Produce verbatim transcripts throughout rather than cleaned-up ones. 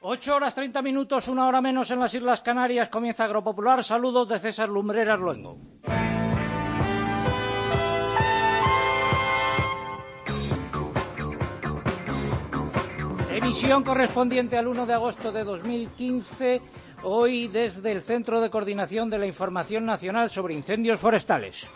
Ocho horas treinta minutos, una hora menos en las Islas Canarias. Comienza Agropopular. Saludos de César Lumbreras Luengo. Emisión correspondiente al uno de agosto de dos mil quince. Hoy desde el Centro de Coordinación de la Información Nacional sobre Incendios Forestales.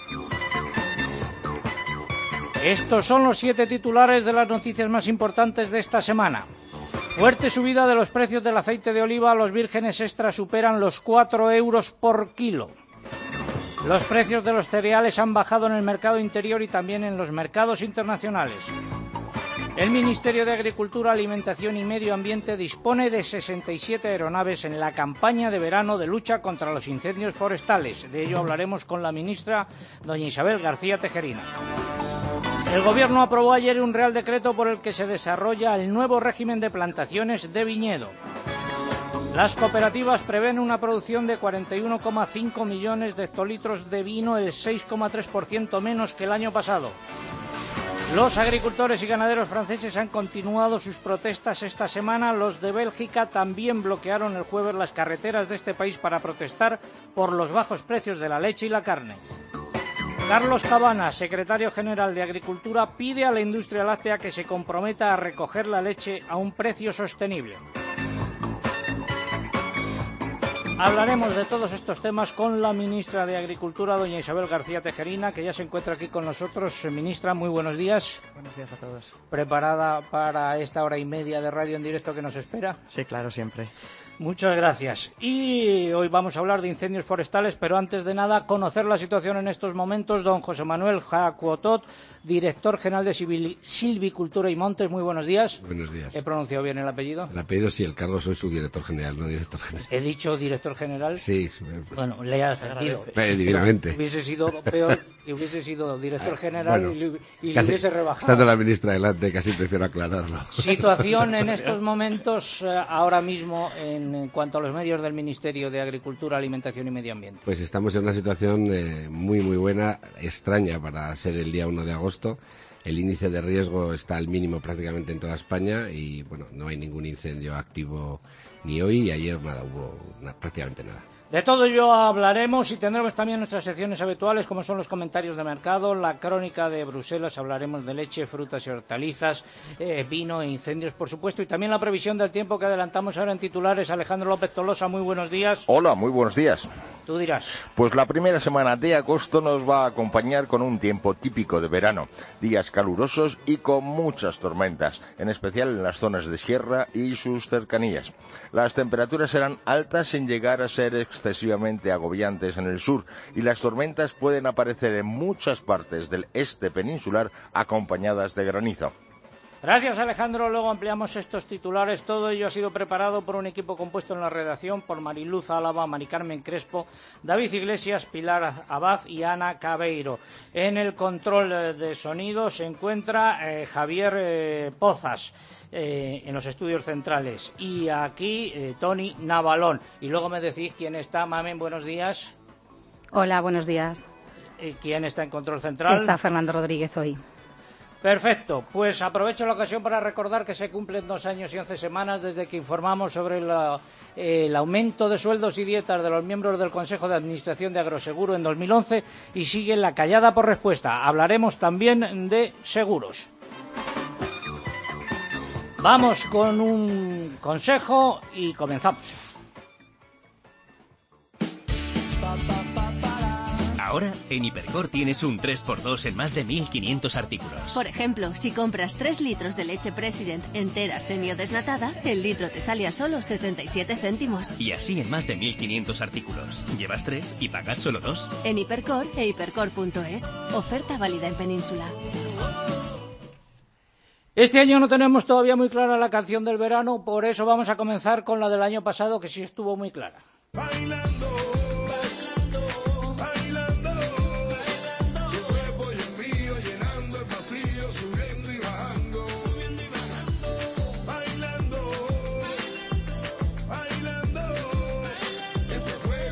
Estos son los siete titulares de las noticias más importantes de esta semana. Fuerte subida de los precios del aceite de oliva. Los vírgenes extra superan los cuatro euros por kilo. Los precios de los cereales han bajado en el mercado interior y también en los mercados internacionales. El Ministerio de Agricultura, Alimentación y Medio Ambiente dispone de sesenta y siete aeronaves en la campaña de verano de lucha contra los incendios forestales. De ello hablaremos con la ministra, doña Isabel García Tejerina. El Gobierno aprobó ayer un Real Decreto por el que se desarrolla el nuevo régimen de plantaciones de viñedo. Las cooperativas prevén una producción de cuarenta y uno coma cinco millones de hectolitros de vino, el seis coma tres por ciento menos que el año pasado. Los agricultores y ganaderos franceses han continuado sus protestas esta semana. Los de Bélgica también bloquearon el jueves las carreteras de este país para protestar por los bajos precios de la leche y la carne. Carlos Cabanas, secretario general de Agricultura, pide a la industria láctea que se comprometa a recoger la leche a un precio sostenible. Hablaremos de todos estos temas con la ministra de Agricultura, doña Isabel García Tejerina, que ya se encuentra aquí con nosotros. Ministra, muy buenos días. Buenos días a todos. ¿Preparada para esta hora y media de radio en directo que nos espera? Sí, claro, siempre. Muchas gracias. Y hoy vamos a hablar de incendios forestales, pero antes de nada, conocer la situación en estos momentos. Don José Manuel Jacuotot, director general de Silvicultura y Montes. Muy buenos días. Buenos días. ¿He pronunciado bien el apellido? El apellido sí, el Carlos, soy su director general, no director general. ¿He dicho director general? Sí. Bueno, le ha sentido. Eh, divinamente. Hubiese sido peor que hubiese sido director general bueno, y, le, y casi, le hubiese rebajado. Estando la ministra delante, casi prefiero aclararlo. Situación en estos momentos, eh, ahora mismo, en, en cuanto a los medios del Ministerio de Agricultura, Alimentación y Medio Ambiente. Pues estamos en una situación eh, muy, muy buena, extraña para ser el día uno de agosto. El índice de riesgo está al mínimo prácticamente en toda España y, bueno, no hay ningún incendio activo ni hoy y ayer nada, hubo na, prácticamente nada. De todo ello hablaremos y tendremos también nuestras secciones habituales, como son los comentarios de mercado, la crónica de Bruselas, hablaremos de leche, frutas y hortalizas, eh, vino e incendios, por supuesto, y también la previsión del tiempo que adelantamos ahora en titulares. Alejandro López Tolosa, muy buenos días. Hola, muy buenos días. Tú dirás. Pues la primera semana de agosto nos va a acompañar con un tiempo típico de verano, días calurosos y con muchas tormentas, en especial en las zonas de sierra y sus cercanías. Las temperaturas serán altas sin llegar a ser excesivamente agobiantes en el sur y las tormentas pueden aparecer en muchas partes del este peninsular acompañadas de granizo. Gracias, Alejandro. Luego ampliamos estos titulares. Todo ello ha sido preparado por un equipo compuesto en la redacción por Mariluz Álava, Mari Carmen Crespo, David Iglesias, Pilar Abad y Ana Cabeiro. En el control de sonido se encuentra eh, Javier eh, Pozas. Eh, en los estudios centrales y aquí eh, Tony Navalón. Y luego me decís quién está. Mamen, buenos días. Hola, buenos días. Eh, ¿Quién está en control central? Está Fernando Rodríguez hoy. Perfecto, pues aprovecho la ocasión para recordar que se cumplen dos años y once semanas desde que informamos sobre la, eh, el aumento de sueldos y dietas de los miembros del Consejo de Administración de Agroseguro en dos mil once y sigue la callada por respuesta. Hablaremos también de seguros. Vamos con un consejo y comenzamos. Ahora, en Hipercor tienes un tres por dos en más de mil quinientos artículos. Por ejemplo, si compras tres litros de leche President entera semi o desnatada, el litro te sale a solo sesenta y siete céntimos. Y así en más de mil quinientos artículos. Llevas tres y pagas solo dos. En Hipercor e hipercor punto es. Oferta válida en Península. Este año no tenemos todavía muy clara la canción del verano, por eso vamos a comenzar con la del año pasado, que sí estuvo muy clara. Bailando, bailando, bailando, bailando. Tu cuerpo y el mío llenando el pasillo, subiendo y bajando, subiendo y bajando. Bailando, bailando, bailando. Ese fuego por dentro.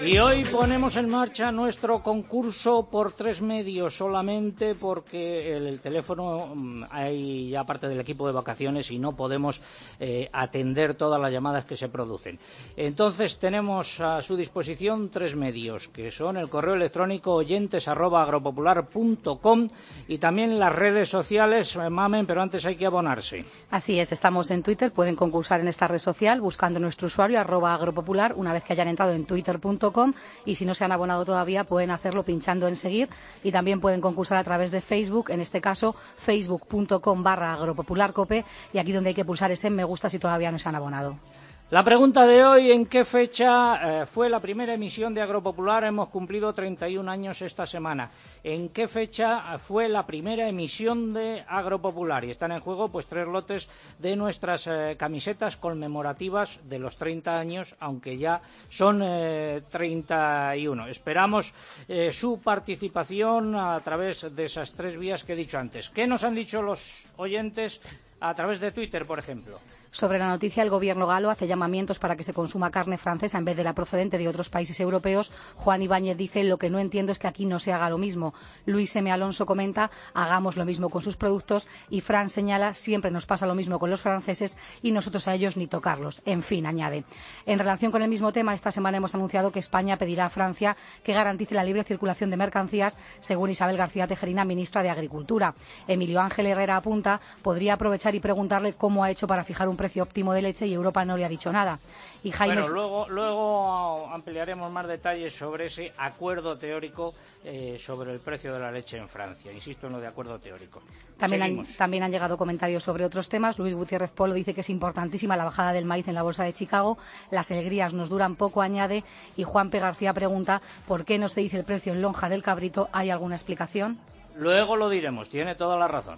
Y hoy ponemos en marcha nuestro concurso por tres medios solamente porque el, el teléfono hay ya parte del equipo de vacaciones y no podemos eh, atender todas las llamadas que se producen. Entonces tenemos a su disposición tres medios, que son el correo electrónico oyentes arroba agropopular punto com y también las redes sociales, Mamen, pero antes hay que abonarse. Así es, estamos en Twitter, pueden concursar en esta red social buscando nuestro usuario arroba agropopular una vez que hayan entrado en twitter punto com y si no se han abonado todavía pueden hacerlo pinchando en seguir y también pueden concursar a través de Facebook, en este caso facebook punto com barra agropopularcope y aquí donde hay que pulsar ese me gusta si todavía no se han abonado. La pregunta de hoy, ¿en qué fecha eh, fue la primera emisión de Agropopular? Hemos cumplido treinta y un años esta semana. ¿En qué fecha fue la primera emisión de Agropopular? Y están en juego pues tres lotes de nuestras eh, camisetas conmemorativas de los treinta años, aunque ya son eh, treinta y uno. Esperamos eh, su participación a través de esas tres vías que he dicho antes. ¿Qué nos han dicho los oyentes a través de Twitter, por ejemplo? Sobre la noticia, el gobierno galo hace llamamientos para que se consuma carne francesa en vez de la procedente de otros países europeos. Juan Ibáñez dice, lo que no entiendo es que aquí no se haga lo mismo. Luis M. Alonso comenta, hagamos lo mismo con sus productos. Y Fran señala, siempre nos pasa lo mismo con los franceses y nosotros a ellos ni tocarlos. En fin, añade. En relación con el mismo tema, esta semana hemos anunciado que España pedirá a Francia que garantice la libre circulación de mercancías, según Isabel García Tejerina, ministra de Agricultura. Emilio Ángel Herrera apunta, podría aprovechar y preguntarle cómo ha hecho para fijar un precio óptimo de leche y Europa no le ha dicho nada. Y Jaime... Bueno, luego, luego ampliaremos más detalles sobre ese acuerdo teórico eh, sobre el precio de la leche en Francia. Insisto en lo de acuerdo teórico. También han, también han llegado comentarios sobre otros temas. Luis Gutiérrez Polo dice que es importantísima la bajada del maíz en la bolsa de Chicago. Las alegrías nos duran poco, añade. Y Juan P. García pregunta, ¿por qué no se dice el precio en lonja del cabrito? ¿Hay alguna explicación? Luego lo diremos, tiene toda la razón.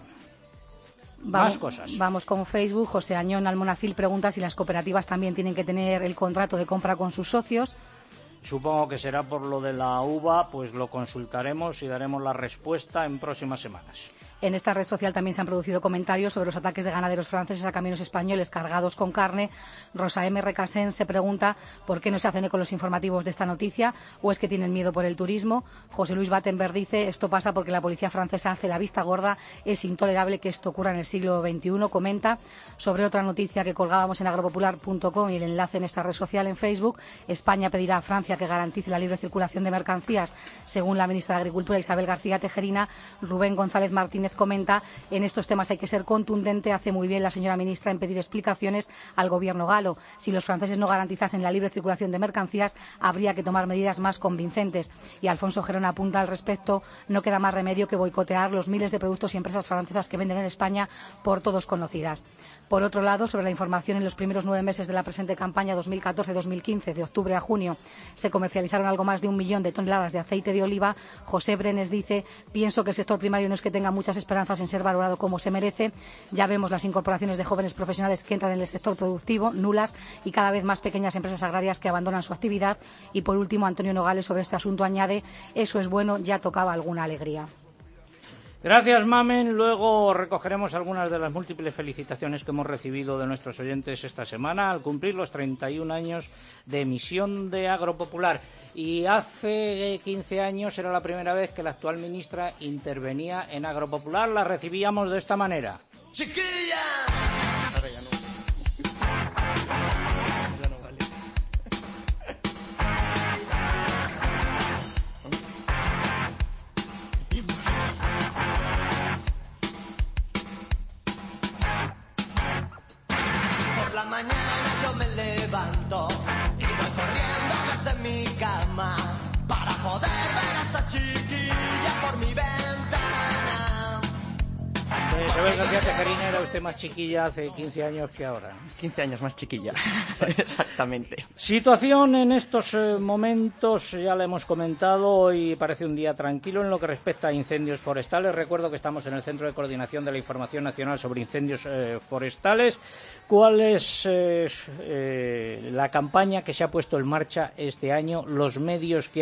Vamos, Más cosas. Vamos con Facebook. José Añón Almonacil pregunta si las cooperativas también tienen que tener el contrato de compra con sus socios. Supongo que será por lo de la uva, pues lo consultaremos y daremos la respuesta en próximas semanas. En esta red social también se han producido comentarios sobre los ataques de ganaderos franceses a camiones españoles cargados con carne. Rosa M. Recasén se pregunta por qué no se hacen eco los informativos de esta noticia o es que tienen miedo por el turismo. José Luis Battenberg dice esto pasa porque la policía francesa hace la vista gorda, es intolerable que esto ocurra en el siglo veintiuno. Comenta sobre otra noticia que colgábamos en agropopular punto com y el enlace en esta red social en Facebook. España pedirá a Francia que garantice la libre circulación de mercancías. Según la ministra de Agricultura Isabel García Tejerina, Rubén González Martínez comenta, en estos temas hay que ser contundente, hace muy bien la señora ministra en pedir explicaciones al gobierno galo. Si los franceses no garantizasen la libre circulación de mercancías, habría que tomar medidas más convincentes. Y Alfonso Gerona apunta al respecto, no queda más remedio que boicotear los miles de productos y empresas francesas que venden en España, por todos conocidas. Por otro lado, sobre la información, en los primeros nueve meses de la presente campaña dos mil catorce dos mil quince, de octubre a junio, se comercializaron algo más de un millón de toneladas de aceite de oliva. José Brenes dice, pienso que el sector primario no es que tenga muchas esperanzas en ser valorado como se merece. Ya vemos las incorporaciones de jóvenes profesionales que entran en el sector productivo, nulas, y cada vez más pequeñas empresas agrarias que abandonan su actividad. Y por último, Antonio Nogales sobre este asunto añade, eso es bueno, ya tocaba alguna alegría. Gracias, Mamen. Luego recogeremos algunas de las múltiples felicitaciones que hemos recibido de nuestros oyentes esta semana al cumplir los treinta y un años de emisión de Agropopular. Y hace quince años era la primera vez que la actual ministra intervenía en Agropopular. La recibíamos de esta manera. ¡Chiquilla! Ahora ya no. Ya no vale. Por la mañana yo me levanto y voy corriendo desde mi cama para poder ver a esa chiquilla por mi ventana. Isabel García Tejerina, era usted más chiquilla hace quince años que ahora. quince años más chiquilla, exactamente. Situación en estos eh, momentos, ya la hemos comentado, hoy parece un día tranquilo en lo que respecta a incendios forestales. Recuerdo que estamos en el Centro de Coordinación de la Información Nacional sobre Incendios eh, Forestales. ¿Cuál es eh, eh, la campaña que se ha puesto en marcha este año, los medios que hay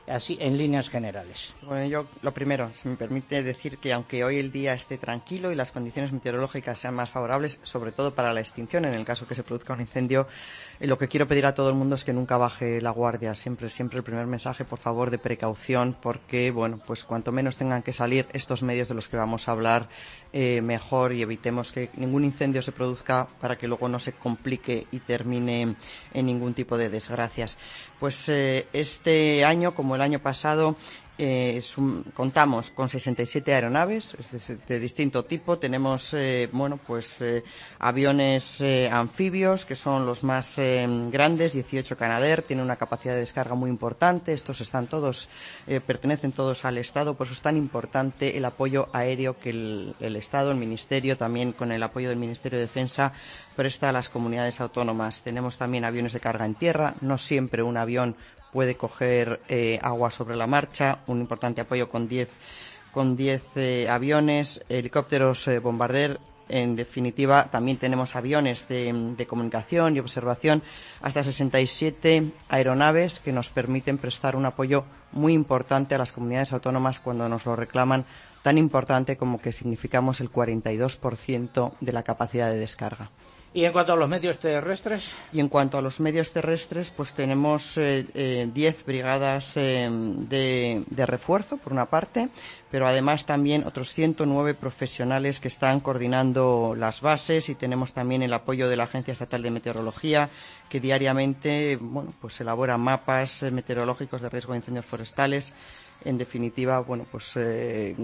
así en líneas generales. Bueno, yo lo primero, si me permite decir que aunque hoy el día esté tranquilo y las condiciones meteorológicas sean más favorables, sobre todo para la extinción, en el caso que se produzca un incendio, eh, lo que quiero pedir a todo el mundo es que nunca baje la guardia. Siempre, siempre el primer mensaje, por favor, de precaución, porque, bueno, pues cuanto menos tengan que salir estos medios de los que vamos a hablar, eh, mejor, y evitemos que ningún incendio se produzca para que luego no se complique y termine en ningún tipo de desgracias. Pues eh, este año, como el año pasado, eh, es un, contamos con sesenta y siete aeronaves de, de distinto tipo. Tenemos eh, bueno, pues eh, aviones eh, anfibios, que son los más eh, grandes, dieciocho Canadair, tienen una capacidad de descarga muy importante. Estos están todos, eh, pertenecen todos al Estado, por eso es tan importante el apoyo aéreo que el, el Estado, el Ministerio, también con el apoyo del Ministerio de Defensa, presta a las comunidades autónomas. Tenemos también aviones de carga en tierra, no siempre un avión puede coger eh, agua sobre la marcha, un importante apoyo con diez con diez eh, aviones, helicópteros eh, Bombardier. En definitiva, también tenemos aviones de, de comunicación y observación, hasta sesenta y siete aeronaves que nos permiten prestar un apoyo muy importante a las comunidades autónomas cuando nos lo reclaman, tan importante como que significamos el cuarenta y dos por ciento de la capacidad de descarga. ¿Y en cuanto a los medios terrestres? Y en cuanto a los medios terrestres, pues tenemos eh, eh, diez brigadas eh, de, de refuerzo, por una parte, pero además también otros ciento nueve profesionales que están coordinando las bases, y tenemos también el apoyo de la Agencia Estatal de Meteorología, que diariamente, bueno, pues elabora mapas eh, meteorológicos de riesgo de incendios forestales. En definitiva, bueno, pues eh,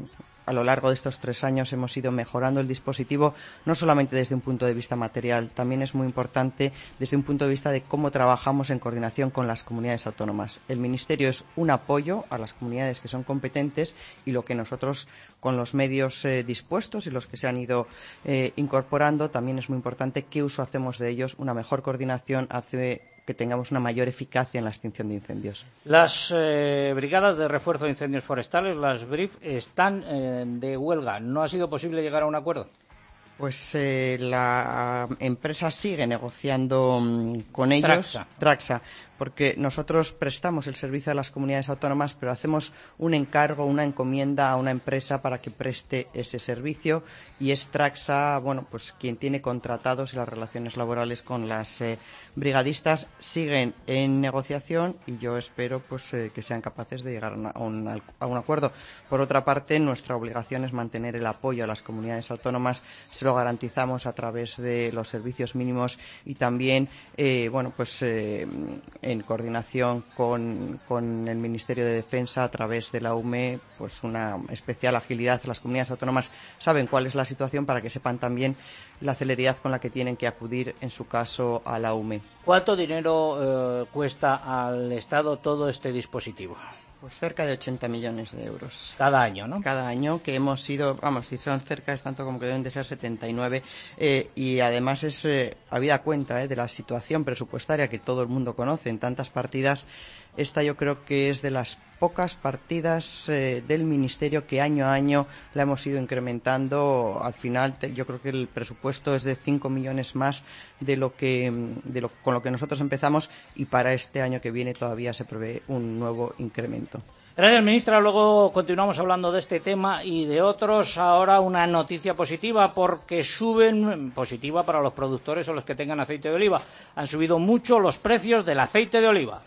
a lo largo de estos tres años hemos ido mejorando el dispositivo, no solamente desde un punto de vista material, también es muy importante desde un punto de vista de cómo trabajamos en coordinación con las comunidades autónomas. El Ministerio es un apoyo a las comunidades que son competentes, y lo que nosotros, con los medios eh, dispuestos y los que se han ido eh, incorporando, también es muy importante qué uso hacemos de ellos. Una mejor coordinación hace que tengamos una mayor eficacia en la extinción de incendios. Las eh, brigadas de refuerzo de incendios forestales, las B R I F, están eh, de huelga. ¿No ha sido posible llegar a un acuerdo? Pues eh, la empresa sigue negociando um, con ellos. Traxa. Traxa, porque nosotros prestamos el servicio a las comunidades autónomas, pero hacemos un encargo, una encomienda a una empresa para que preste ese servicio, y es Traxa, bueno, pues quien tiene contratados, y las relaciones laborales con las eh, brigadistas siguen en negociación, y yo espero pues eh, que sean capaces de llegar a, una, a, un, a un acuerdo. Por otra parte, nuestra obligación es mantener el apoyo a las comunidades autónomas. Se lo garantizamos a través de los servicios mínimos, y también, eh, bueno, pues eh, en coordinación con, con el Ministerio de Defensa, a través de la U M E, pues una especial agilidad. Las comunidades autónomas saben cuál es la situación, para que sepan también la celeridad con la que tienen que acudir, en su caso, a la U M E. ¿Cuánto dinero eh, cuesta al Estado todo este dispositivo? Pues cerca de ochenta millones de euros. Cada año, ¿no? Cada año, que hemos ido, vamos, si son cerca es tanto como que deben de ser setenta y nueve, eh, y además es eh, habida cuenta eh, de la situación presupuestaria que todo el mundo conoce en tantas partidas. Esta yo creo que es de las pocas partidas eh, del Ministerio que año a año la hemos ido incrementando. Al final te, yo creo que el presupuesto es de cinco millones más de lo que de lo, con lo que nosotros empezamos, y para este año que viene todavía se prevé un nuevo incremento. Gracias, ministra. Luego continuamos hablando de este tema y de otros. Ahora una noticia positiva, porque suben, positiva para los productores o los que tengan aceite de oliva. Han subido mucho los precios del aceite de oliva.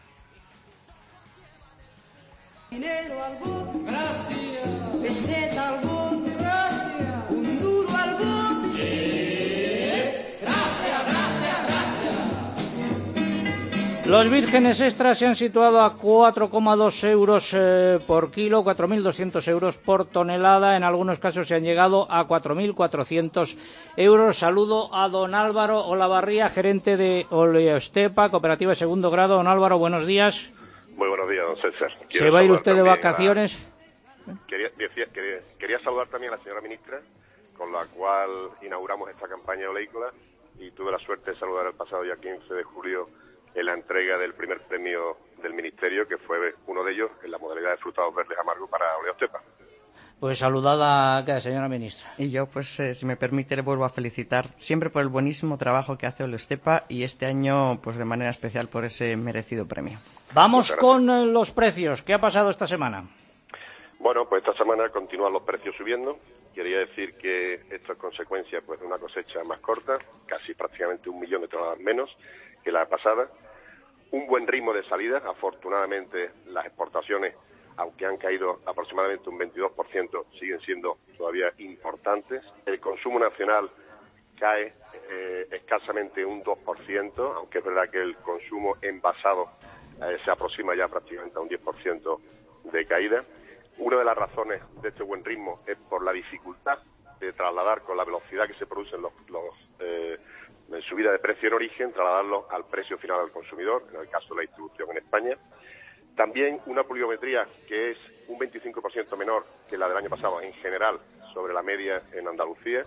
Dinero algún, gracias. Peseta algún, gracias. Un duro algún, sí. Gracias, gracias, gracias. Los vírgenes extras se han situado a cuatro coma dos euros eh, por kilo, cuatro mil doscientos euros por tonelada. En algunos casos se han llegado a cuatro mil cuatrocientos euros. Saludo a don Álvaro Olavarría, gerente de Oleostepa, cooperativa de segundo grado. Don Álvaro, buenos días. Muy buenos días, don César. Quiero ¿Se va a ir saludar usted de vacaciones? A... Quería, decía, quería, quería saludar también a la señora ministra, con la cual inauguramos esta campaña oleícola, y tuve la suerte de saludar el pasado día quince de julio en la entrega del primer premio del Ministerio, que fue uno de ellos en la modalidad de frutados verdes amargos para Oleostepa. Pues saludada a la señora ministra. Y yo, pues, eh, si me permite, le vuelvo a felicitar siempre por el buenísimo trabajo que hace Oleostepa, y este año, pues, de manera especial por ese merecido premio. Vamos con eh, los precios. ¿Qué ha pasado esta semana? Bueno, pues esta semana continúan los precios subiendo. Quería decir que esto es consecuencia pues, de una cosecha más corta, casi prácticamente un millón de toneladas menos que la pasada. Un buen ritmo de salida. Afortunadamente, las exportaciones, aunque han caído aproximadamente un veintidós por ciento, siguen siendo todavía importantes. El consumo nacional cae eh, escasamente un dos por ciento, aunque es verdad que el consumo envasado eh, se aproxima ya prácticamente a un diez por ciento de caída. Una de las razones de este buen ritmo es por la dificultad de trasladar con la velocidad que se producen los, los eh, subida de precio en origen, trasladarlo al precio final al consumidor, en el caso de la distribución en España. También una pluviometría que es un veinticinco por ciento menor que la del año pasado en general sobre la media en Andalucía,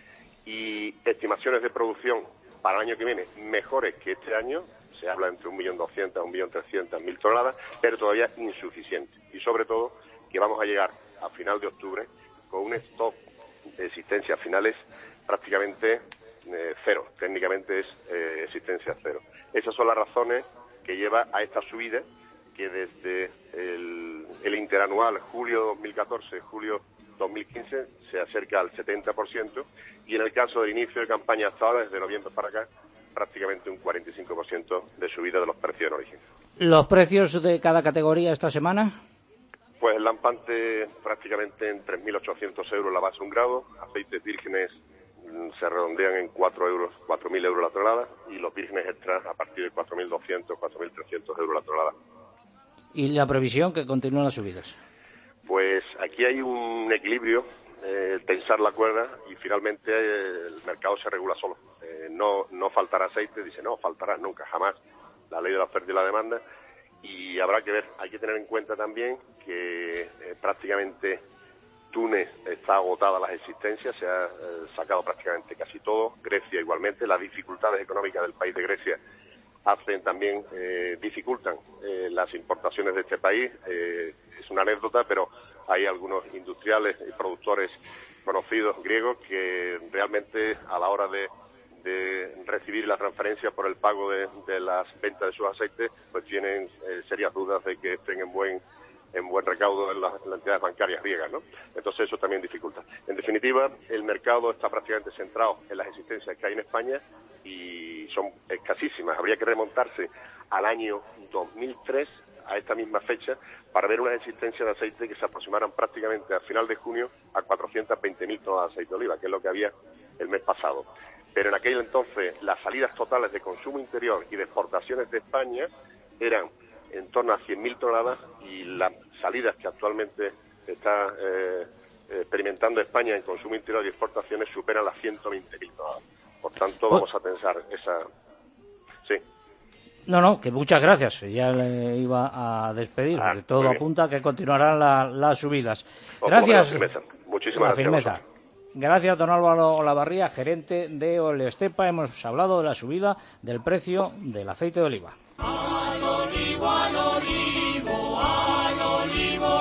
y estimaciones de producción para el año que viene mejores que este año. Se habla entre un millón doscientas, un millón trescientas mil toneladas, pero todavía insuficiente. Y sobre todo que vamos a llegar a final de octubre con un stock de existencias finales prácticamente eh, cero. Técnicamente es eh, existencia cero. Esas son las razones que lleva a esta subida que desde el, el interanual julio dos mil catorce, julio dos mil quince se acerca al setenta por ciento, y en el caso del inicio de campaña hasta ahora, desde noviembre para acá, prácticamente un cuarenta y cinco por ciento de subida de los precios en origen. ¿Los precios de cada categoría esta semana? Pues el lampante prácticamente en tres mil ochocientos euros la base un grado, aceites vírgenes mm, se redondean en cuatro euros, cuatro mil euros la tonelada, y los vírgenes extras a partir de cuatro mil doscientos, cuatro mil trescientos euros la tonelada. ¿Y la previsión que continúan las subidas? Pues aquí hay un equilibrio, eh, tensar la cuerda, y finalmente eh, el mercado se regula solo. Eh, no, no faltará aceite, dice no, faltará nunca, jamás. La ley de la oferta y la demanda. Y habrá que ver, hay que tener en cuenta también que eh, prácticamente Túnez está agotada las existencias, se ha eh, sacado prácticamente casi todo, Grecia igualmente, las dificultades económicas del país de Grecia hacen también, eh, dificultan eh, las importaciones de este país, eh, es una anécdota, pero hay algunos industriales y productores conocidos griegos que realmente a la hora de de recibir la transferencia por el pago de, de las ventas de sus aceites, pues tienen eh, serias dudas de que estén en buen en buen recaudo en, la, en las entidades bancarias griegas, ¿no? Entonces eso también dificulta. En definitiva, el mercado está prácticamente centrado en las existencias que hay en España y son escasísimas. Habría que remontarse al año dos mil tres, a esta misma fecha, para ver unas existencias de aceite que se aproximaran prácticamente a final de junio a cuatrocientas veinte mil toneladas de aceite de oliva, que es lo que había el mes pasado. Pero en aquel entonces las salidas totales de consumo interior y de exportaciones de España eran en torno a cien mil toneladas, y las salidas que actualmente está eh, experimentando España en consumo interior y exportaciones superan las ciento veinte mil toneladas. Por tanto, vamos a pensar esa... Sí. No, no, que muchas gracias. Ya le iba a despedir, Ah, porque todo muy bien. apunta a que continuarán la- las subidas. Ojo, Gracias. la firmeza. Muchísimas La gracias a firmeza. vosotros. Gracias, don Álvaro Olavarría, gerente de Oleostepa. Hemos hablado de la subida del precio del aceite de oliva. Al olivo, al olivo, al olivo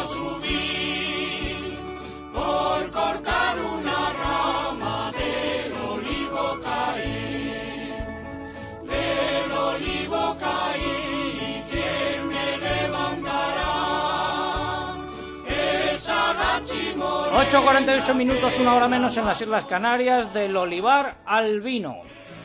subí, por cortar una rama del olivo caí, del olivo caí, ¿quién me levantará? Esa gachimorena. ocho cuarenta y ocho minutos, una hora menos en las Islas Canarias, del olivar al vino.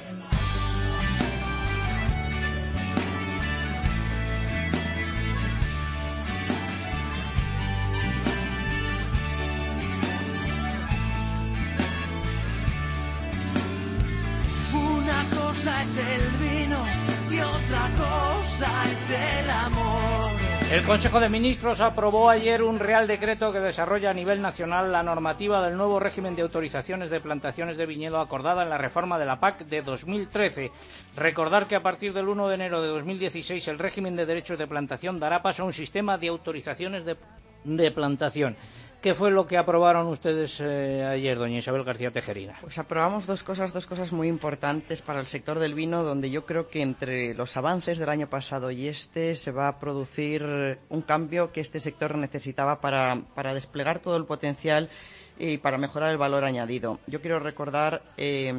Una cosa es el vino y otra cosa es el amor. El Consejo de Ministros aprobó ayer un Real Decreto que desarrolla a nivel nacional la normativa del nuevo régimen de autorizaciones de plantaciones de viñedo acordada en la reforma de la P A C de dos mil trece. Recordar que a partir del uno de enero de dos mil dieciséis el régimen de derechos de plantación dará paso a un sistema de autorizaciones de, de plantación. ¿Qué fue lo que aprobaron ustedes eh, ayer, doña Isabel García Tejerina? Pues aprobamos dos cosas, dos cosas muy importantes para el sector del vino, donde yo creo que entre los avances del año pasado y este se va a producir un cambio que este sector necesitaba para, para desplegar todo el potencial y para mejorar el valor añadido. Yo quiero recordar eh,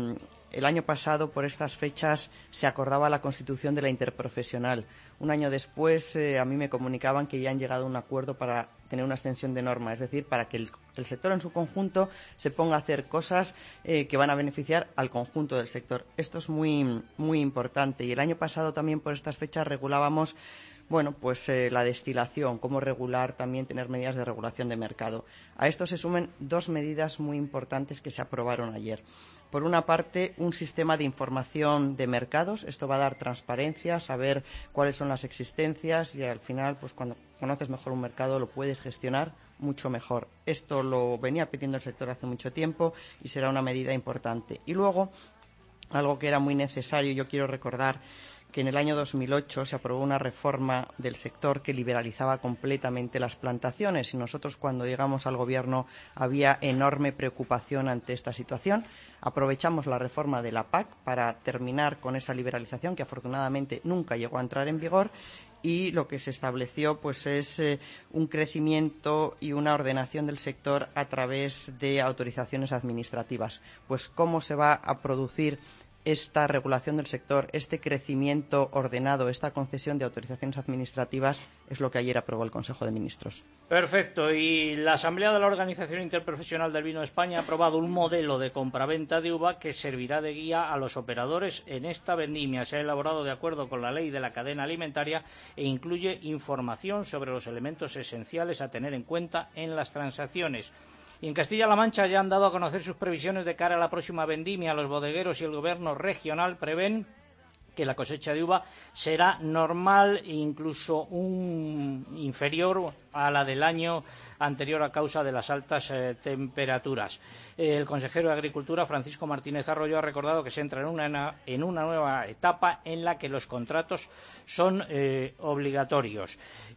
El año pasado, por estas fechas, se acordaba la constitución de la interprofesional. Un año después, eh, a mí me comunicaban que ya han llegado a un acuerdo para tener una extensión de norma, es decir, para que el, el sector en su conjunto se ponga a hacer cosas eh, que van a beneficiar al conjunto del sector. Esto es muy, muy importante. Y el año pasado también, por estas fechas, regulábamos Bueno, pues eh, la destilación, cómo regular, también tener medidas de regulación de mercado. A esto se sumen dos medidas muy importantes que se aprobaron ayer. Por una parte, un sistema de información de mercados. Esto va a dar transparencia, saber cuáles son las existencias y al final, pues cuando conoces mejor un mercado lo puedes gestionar mucho mejor. Esto lo venía pidiendo el sector hace mucho tiempo y será una medida importante. Y luego, algo que era muy necesario, yo quiero recordar que en el año dos mil ocho se aprobó una reforma del sector que liberalizaba completamente las plantaciones y nosotros cuando llegamos al gobierno había enorme preocupación ante esta situación. Aprovechamos la reforma de la P A C para terminar con esa liberalización que afortunadamente nunca llegó a entrar en vigor y lo que se estableció pues es eh, un crecimiento y una ordenación del sector a través de autorizaciones administrativas. Pues cómo se va a producir esta regulación del sector, este crecimiento ordenado, esta concesión de autorizaciones administrativas es lo que ayer aprobó el Consejo de Ministros. Perfecto. Y la Asamblea de la Organización Interprofesional del Vino de España ha aprobado un modelo de compraventa de uva que servirá de guía a los operadores en esta vendimia. Se ha elaborado de acuerdo con la ley de la cadena alimentaria e incluye información sobre los elementos esenciales a tener en cuenta en las transacciones. Y en Castilla-La Mancha ya han dado a conocer sus previsiones de cara a la próxima vendimia. Los bodegueros y el gobierno regional prevén que la cosecha de uva será normal e incluso un inferior a la del año anterior a causa de las altas eh, temperaturas. Eh, el consejero de Agricultura, Francisco Martínez Arroyo, ha recordado que se entra en una, en una nueva etapa en la que los contratos son eh, obligatorios.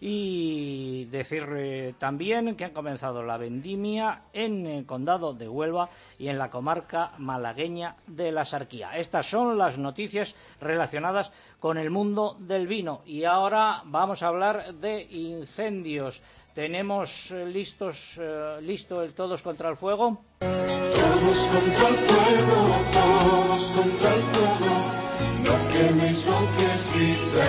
Y decir eh, también que han comenzado la vendimia en el condado de Huelva y en la comarca malagueña de la Sarquía. Estas son las noticias relacionadas con el mundo del vino. Y ahora vamos a hablar de incendios. ¿Tenemos eh, listos, eh, listo el Todos contra el Fuego? Todos contra el fuego, todos contra el fuego, no queméis lo que exista.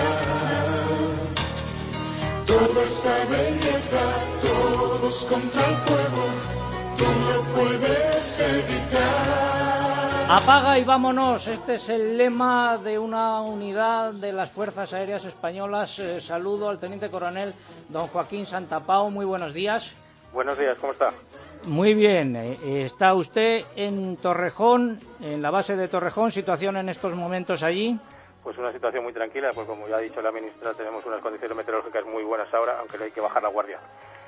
Toda esa belleza, todos contra el fuego, tú lo puedes evitar. Apaga y vámonos. Este es el lema de una unidad de las Fuerzas Aéreas Españolas. Eh, saludo al teniente coronel don Joaquín Santapau. Muy buenos días. Buenos días, ¿cómo está? Muy bien. Eh, está usted en Torrejón, en la base de Torrejón. ¿Situación en estos momentos allí? Pues una situación muy tranquila, pues como ya ha dicho la ministra, tenemos unas condiciones meteorológicas muy buenas ahora, aunque hay que bajar la guardia.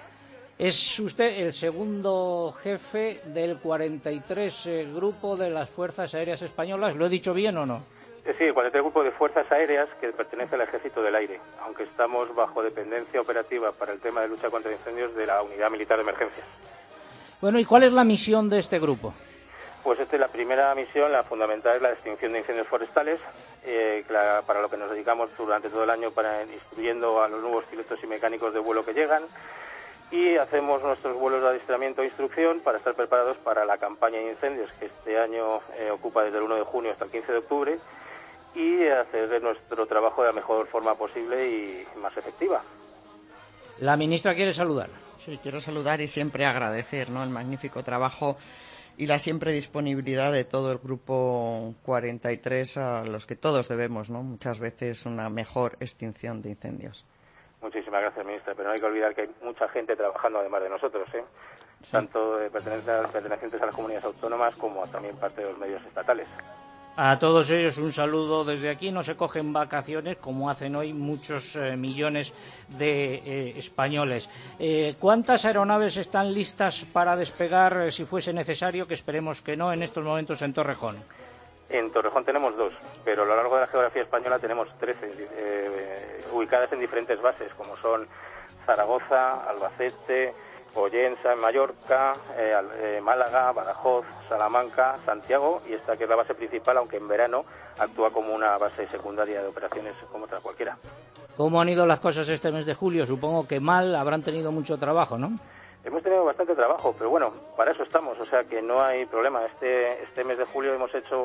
Es usted el segundo jefe del cuarenta y tres eh, Grupo de las Fuerzas Aéreas Españolas. ¿Lo he dicho bien o no? Eh, sí, el cuarenta y tres Grupo de Fuerzas Aéreas que pertenece al Ejército del Aire, aunque estamos bajo dependencia operativa para el tema de lucha contra incendios de la Unidad Militar de Emergencias. Bueno, ¿y cuál es la misión de este grupo? Pues esta es la primera misión, la fundamental es la extinción de incendios forestales, eh, la, para lo que nos dedicamos durante todo el año, para instruyendo a los nuevos pilotos y mecánicos de vuelo que llegan, y hacemos nuestros vuelos de adiestramiento e instrucción para estar preparados para la campaña de incendios que este año eh, ocupa desde el uno de junio hasta el quince de octubre y hacer de nuestro trabajo de la mejor forma posible y más efectiva. La ministra quiere saludar. Sí, quiero saludar y siempre agradecer, ¿no?, el magnífico trabajo y la siempre disponibilidad de todo el Grupo cuarenta y tres a los que todos debemos, ¿no?, muchas veces una mejor extinción de incendios. Muchísimas gracias, ministra, pero no hay que olvidar que hay mucha gente trabajando además de nosotros, ¿eh? Sí. Tanto de pertenecientes, pertenecientes a las comunidades autónomas como también parte de los medios estatales. A todos ellos un saludo desde aquí. No se cogen vacaciones como hacen hoy muchos eh, millones de eh, españoles. Eh, ¿Cuántas aeronaves están listas para despegar eh, si fuese necesario, que esperemos que no, en estos momentos en Torrejón? En Torrejón tenemos dos, pero a lo largo de la geografía española tenemos trece, eh, ubicadas en diferentes bases, como son Zaragoza, Albacete, Pollensa en Mallorca, eh, eh, Málaga, Badajoz, Salamanca, Santiago, y esta que es la base principal, aunque en verano actúa como una base secundaria de operaciones como otra cualquiera. ¿Cómo han ido las cosas este mes de julio? Supongo que mal, habrán tenido mucho trabajo, ¿no? Hemos tenido bastante trabajo, pero bueno, para eso estamos, o sea que no hay problema. Este, este mes de julio hemos hecho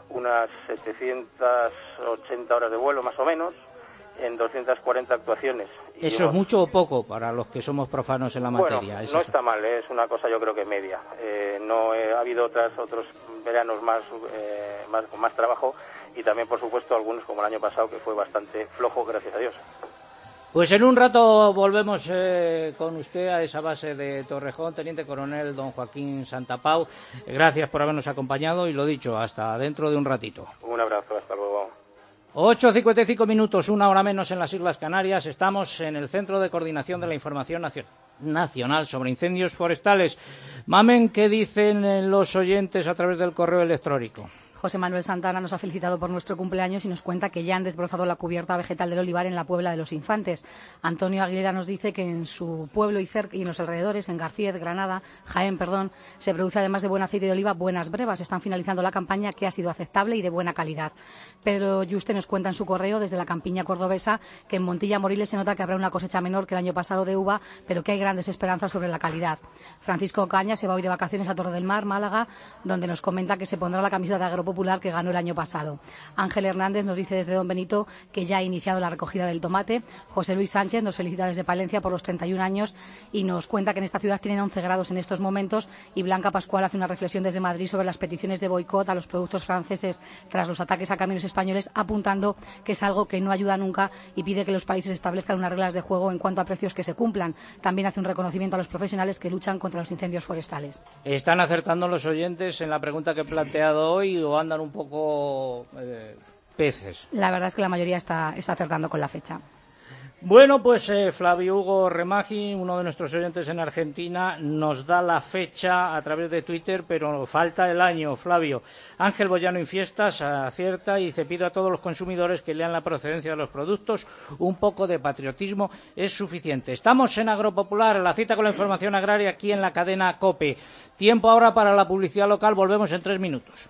unas setecientas ochenta horas de vuelo más o menos, en doscientas cuarenta actuaciones. Y ¿Eso hemos... es mucho o poco para los que somos profanos en la materia? Bueno, ¿Es no eso? está mal, es una cosa yo creo que media. Eh, no eh, ha habido otras otros veranos más, eh, más con más trabajo, y también, por supuesto, algunos como el año pasado, que fue bastante flojo, gracias a Dios. Pues en un rato volvemos eh, con usted a esa base de Torrejón, Teniente Coronel don Joaquín Santapau. Gracias por habernos acompañado y lo dicho, hasta dentro de un ratito. Un abrazo, hasta luego. ocho cincuenta y cinco minutos, una hora menos en las Islas Canarias. Estamos en el Centro de Coordinación de la Información Nacio- Nacional sobre Incendios Forestales. Mamen, ¿qué dicen los oyentes a través del correo electrónico? José Manuel Santana nos ha felicitado por nuestro cumpleaños y nos cuenta que ya han desbrozado la cubierta vegetal del olivar en la Puebla de los Infantes. Antonio Aguilera nos dice que en su pueblo y, cerca, y en los alrededores, en García, Granada, Jaén, perdón, se produce además de buen aceite de oliva buenas brevas. Están finalizando la campaña, que ha sido aceptable y de buena calidad. Pedro Yuste nos cuenta en su correo desde la campiña cordobesa que en Montilla Moriles se nota que habrá una cosecha menor que el año pasado de uva, pero que hay grandes esperanzas sobre la calidad. Francisco Caña se va hoy de vacaciones a Torre del Mar, Málaga, donde nos comenta que se pondrá la camiseta de Agropopular que ganó el año pasado. Ángel Hernández nos dice desde Don Benito que ya ha iniciado la recogida del tomate. José Luis Sánchez nos felicita desde Palencia por los treinta y un años y nos cuenta que en esta ciudad tienen once grados en estos momentos. Y Blanca Pascual hace una reflexión desde Madrid sobre las peticiones de boicot a los productos franceses tras los ataques a camiones españoles, apuntando que es algo que no ayuda nunca y pide que los países establezcan unas reglas de juego en cuanto a precios que se cumplan. También hace un reconocimiento a los profesionales que luchan contra los incendios forestales. ¿Están acertando los oyentes en la pregunta que he planteado hoy o andan un poco eh, peces? La verdad es que la mayoría está, está acertando con la fecha. Bueno, pues eh, Flavio Hugo Remagi, uno de nuestros oyentes en Argentina, nos da la fecha a través de Twitter, pero falta el año, Flavio. Ángel Boyano y Fiestas acierta y dice: pido a todos los consumidores que lean la procedencia de los productos. Un poco de patriotismo es suficiente. Estamos en Agropopular, la cita con la información agraria aquí en la cadena COPE. Tiempo ahora para la publicidad local, volvemos en tres minutos.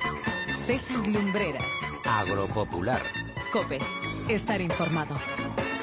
César Lumbreras. Agropopular. COPE. Estar informado.